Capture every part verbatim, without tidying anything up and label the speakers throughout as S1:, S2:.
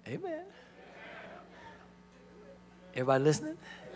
S1: Amen. Everybody listening?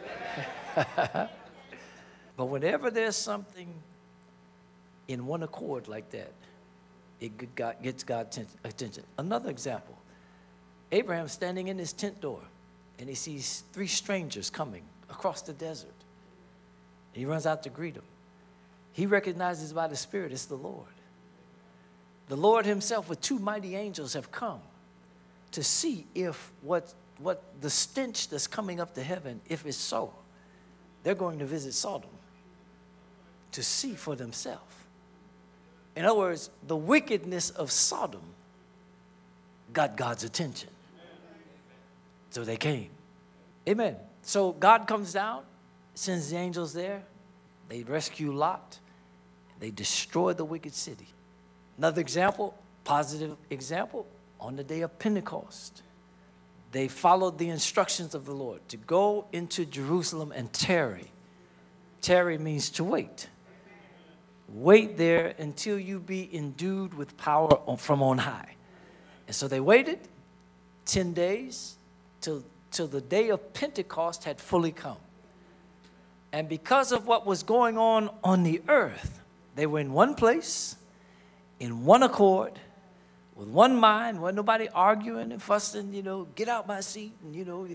S1: But whenever there's something in one accord like that, it get God- gets God's attention. Another example, Abraham standing in his tent door, and he sees three strangers coming across the desert. He runs out to greet them. He recognizes by the Spirit it's the Lord. The Lord himself with two mighty angels have come to see if what, what the stench that's coming up to heaven, if it's so. They're going to visit Sodom to see for themselves. In other words, the wickedness of Sodom got God's attention. So they came. Amen. So God comes down, sends the angels there. They rescue Lot. They destroy the wicked city. Another example, positive example, on the day of Pentecost, they followed the instructions of the Lord to go into Jerusalem and tarry. Tarry means to wait. Wait there until you be endued with power from on high. And so they waited ten days till, till the day of Pentecost had fully come. And because of what was going on on the earth, they were in one place, in one accord, with one mind. Wasn't nobody arguing and fussing, you know, get out my seat, and, you know,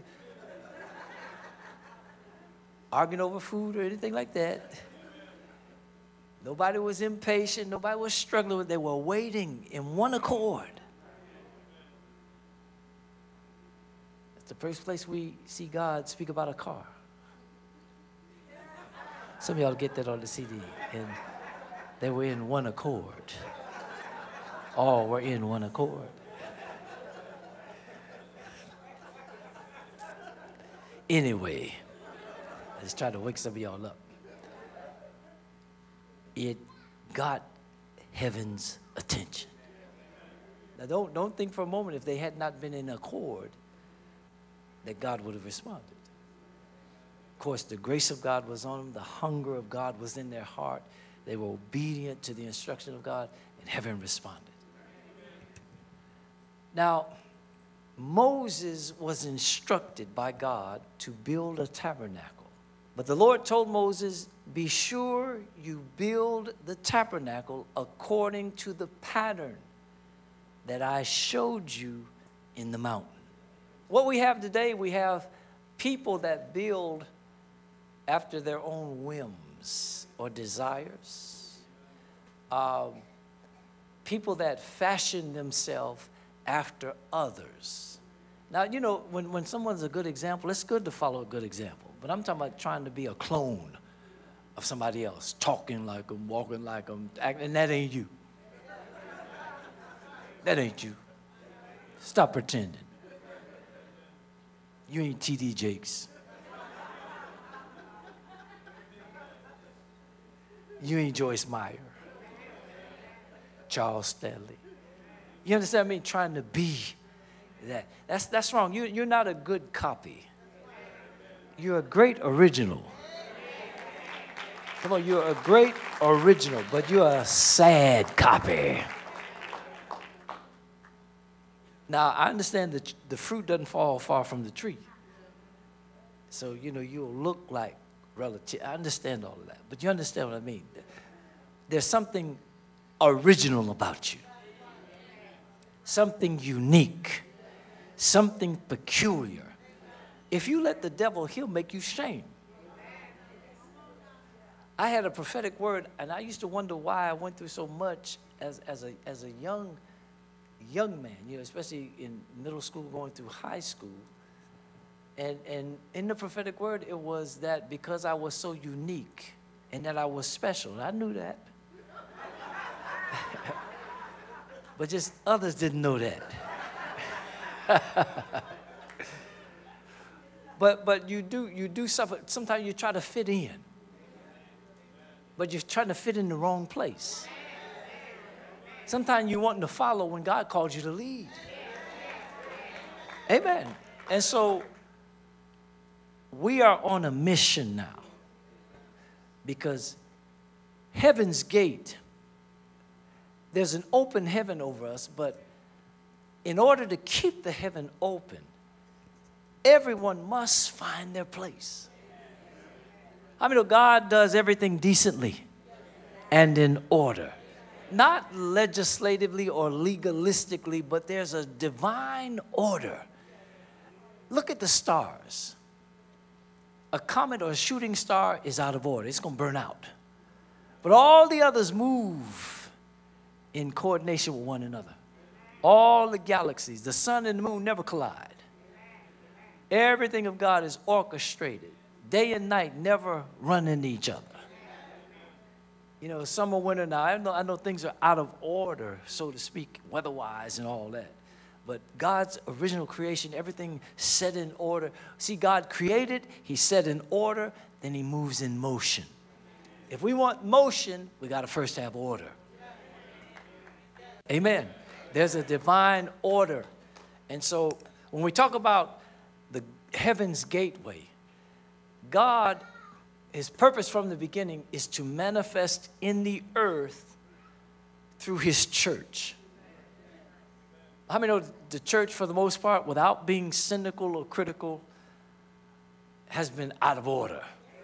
S1: arguing over food or anything like that. Nobody was impatient. Nobody was struggling with it. They were waiting in one accord. It's the first place we see God speak about a car. Some of y'all get that on the C D. And they were in one accord. All were in one accord. Anyway, let's try to wake some of y'all up. It got heaven's attention. Now, don't, don't think for a moment if they had not been in accord that God would have responded. Of course, the grace of God was on them. The hunger of God was in their heart. They were obedient to the instruction of God, and heaven responded. Now, Moses was instructed by God to build a tabernacle. But the Lord told Moses, be sure you build the tabernacle according to the pattern that I showed you in the mountain. What we have today, we have people that build after their own whims or desires. Um, people that fashion themselves after others. Now, you know, when, when someone's a good example, it's good to follow a good example. But I'm talking about trying to be a clone of somebody else, talking like them, walking like them, acting, and that ain't you. That ain't you. Stop pretending. You ain't T D Jakes. You ain't Joyce Meyer, Charles Stanley. You understand me? Trying to be that. That's, that's wrong. You, you're not a good copy. You're a great original. Come on, you're a great original, but you're a sad copy. Now, I understand that the fruit doesn't fall far from the tree. So, you know, you'll look like relative. I understand all of that, but you understand what I mean. There's something original about you. Something unique. Something peculiar. If you let the devil, he'll make you shame. I had a prophetic word, and I used to wonder why I went through so much as, as, a, as a young, young man, you know, especially in middle school, going through high school. And, and in the prophetic word, it was that because I was so unique and that I was special. And I knew that. But just others didn't know that. But but you do you do suffer. Sometimes you try to fit in, but you're trying to fit in the wrong place. Sometimes you want to follow when God called you to lead. Amen. And so we are on a mission now because heaven's gate. There's an open heaven over us, but in order to keep the heaven open, everyone must find their place. I mean, God does everything decently and in order. Not legislatively or legalistically, but there's a divine order. Look at the stars. A comet or a shooting star is out of order. It's going to burn out. But all the others move in coordination with one another. All the galaxies, the sun and the moon never collide. Everything of God is orchestrated. Day and night never run into each other. You know, summer, winter, now I know, I know things are out of order, so to speak, weather-wise and all that. But God's original creation, everything set in order. See, God created, he set in order, then he moves in motion. If we want motion, we got to first have order. Amen. There's a divine order. And so when we talk about the heaven's gateway, God, his purpose from the beginning is to manifest in the earth through his church. How many know the church, for the most part, without being cynical or critical, has been out of order?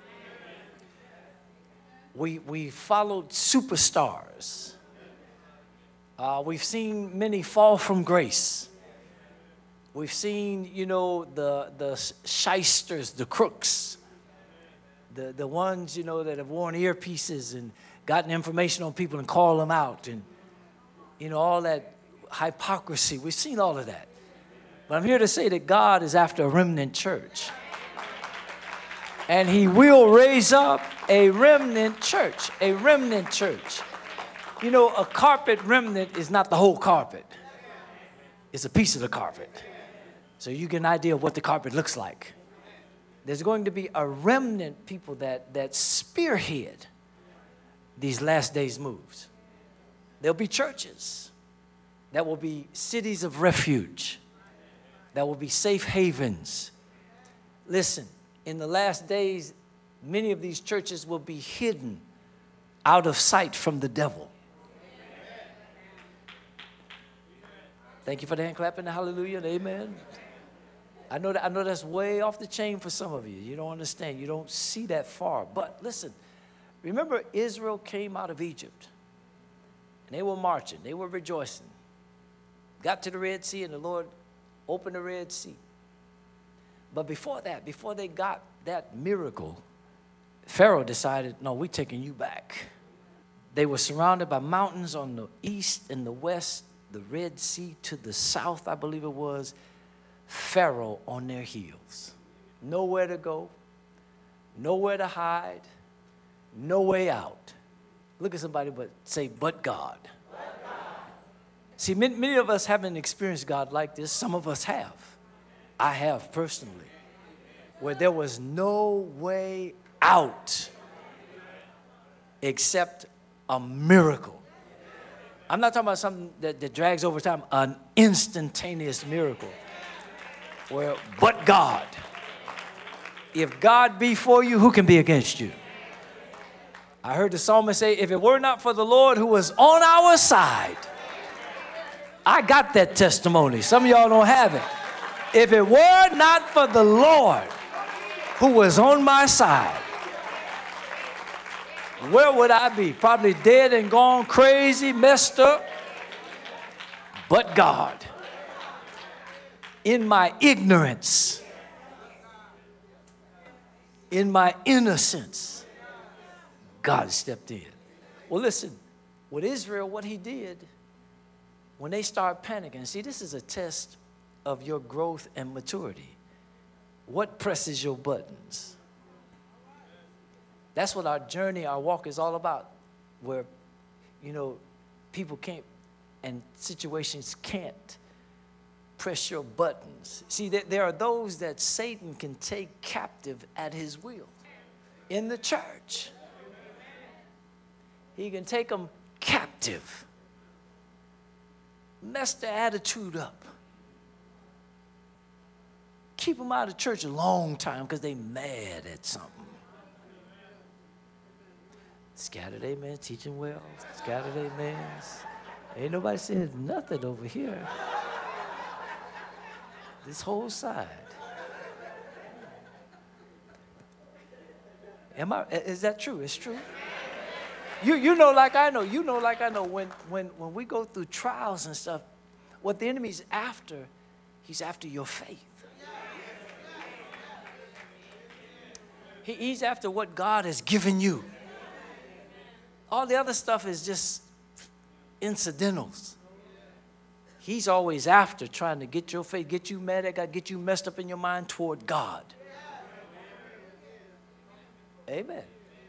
S1: We, we followed superstars. Uh, we've seen many fall from grace. We've seen, you know, the, the shysters, the crooks, the, the ones, you know, that have worn earpieces and gotten information on people and called them out, and, you know, all that hypocrisy. We've seen all of that. But I'm here to say that God is after a remnant church. And he will raise up a remnant church, a remnant church. You know, a carpet remnant is not the whole carpet. It's a piece of the carpet. So you get an idea of what the carpet looks like. There's going to be a remnant people that, that spearhead these last days moves. There'll be churches. That will be cities of refuge. That will be safe havens. Listen, in the last days, many of these churches will be hidden out of sight from the devil. Thank you for the hand clapping, the hallelujah, and amen. I know that, I know that's way off the chain for some of you. You don't understand. You don't see that far. But listen, remember Israel came out of Egypt. And they were marching. They were rejoicing. Got to the Red Sea, and the Lord opened the Red Sea. But before that, before they got that miracle, Pharaoh decided, no, we're taking you back. They were surrounded by mountains on the east and the west, the Red Sea to the south, I believe it was. Pharaoh on their heels. Nowhere to go, nowhere to hide, no way out. Look at somebody but say, but God. But God. See, many, many of us haven't experienced God like this. Some of us have. I have personally. Where there was no way out except a miracle. I'm not talking about something that, that drags over time, an instantaneous miracle. Where, but God. If God be for you, who can be against you? I heard the psalmist say, if it were not for the Lord who was on our side. I got that testimony. Some of y'all don't have it. If it were not for the Lord who was on my side, where would I be? Probably dead and gone crazy, messed up. But God, in my ignorance, in my innocence, God stepped in. Well, listen, with Israel, what he did, when they start panicking, see, this is a test of your growth and maturity. What presses your buttons? That's what our journey, our walk is all about, where, you know, people can't and situations can't press your buttons. See, there, there are those that Satan can take captive at his will in the church. He can take them captive, mess their attitude up, keep them out of church a long time because they mad at something. Scattered amen, teaching well, scattered amens. Ain't nobody saying nothing over here. This whole side. Am I, is that true? It's true. You, you know like I know. You know like I know. When, when, when we go through trials and stuff, what the enemy's after, he's after your faith. He, he's after what God has given you. All the other stuff is just incidentals. He's always after trying to get your faith, get you mad at God, get you messed up in your mind toward God. Amen.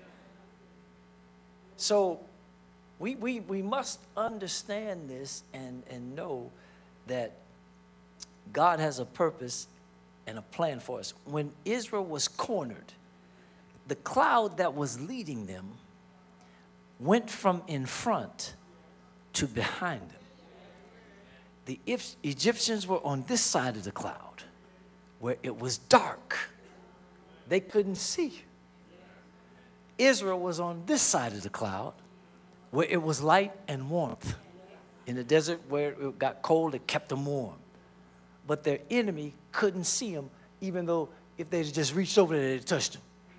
S1: So we, we, we must understand this and, and know that God has a purpose and a plan for us. When Israel was cornered, the cloud that was leading them went from in front to behind them. The Egyptians were on this side of the cloud where it was dark. They couldn't see. Israel was on this side of the cloud where it was light and warmth. In the desert where it got cold, it kept them warm. But their enemy couldn't see them, even though if they just reached over there, they'd touched them.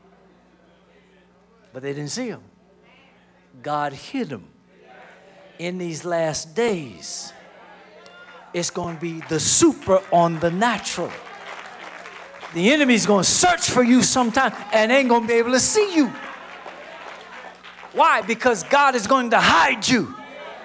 S1: But they didn't see them. God hid them. In these last days, it's going to be the super on the natural. The enemy's going to search for you sometime and ain't going to be able to see you. Why? Because God is going to hide you.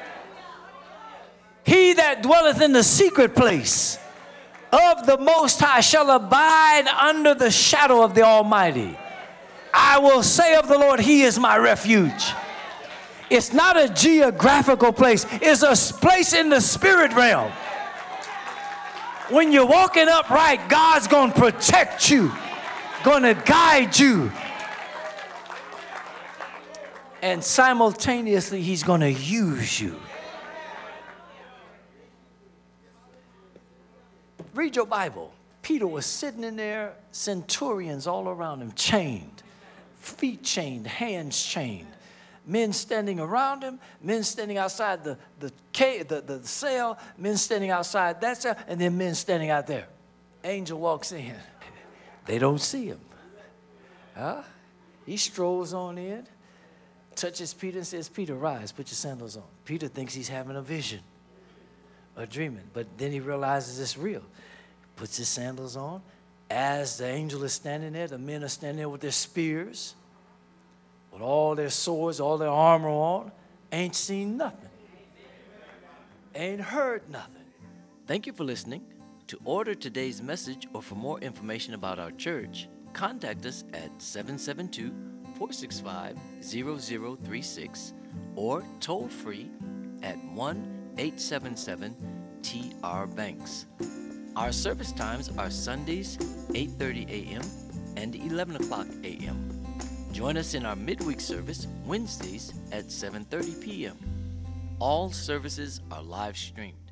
S1: He that dwelleth in the secret place of the Most High shall abide under the shadow of the Almighty. I will say of the Lord, He is my refuge. It's not a geographical place. It's a place in the spirit realm. When you're walking upright, God's going to protect you, going to guide you. And simultaneously, He's going to use you. Read your Bible. Peter was sitting in there, centurions all around him, chained, feet chained, hands chained. Men standing around him, men standing outside the, the, cave, the, the cell, men standing outside that cell, and then men standing out there. Angel walks in. They don't see him. Huh? He strolls on in, touches Peter and says, Peter, rise, put your sandals on. Peter thinks he's having a vision or dreaming, but then he realizes it's real. Puts his sandals on. As the angel is standing there, the men are standing there with their spears, with all their swords, all their armor on, ain't seen nothing. Ain't heard nothing. Thank you for listening. To order today's message or for more information about our church, contact us at seven seven two, four six five, zero zero three six or toll free at one eight seven seven T R Banks. Our service times are Sundays, eight thirty a m and eleven o'clock a m Join us in our midweek service Wednesdays at seven thirty p m All services are live streamed.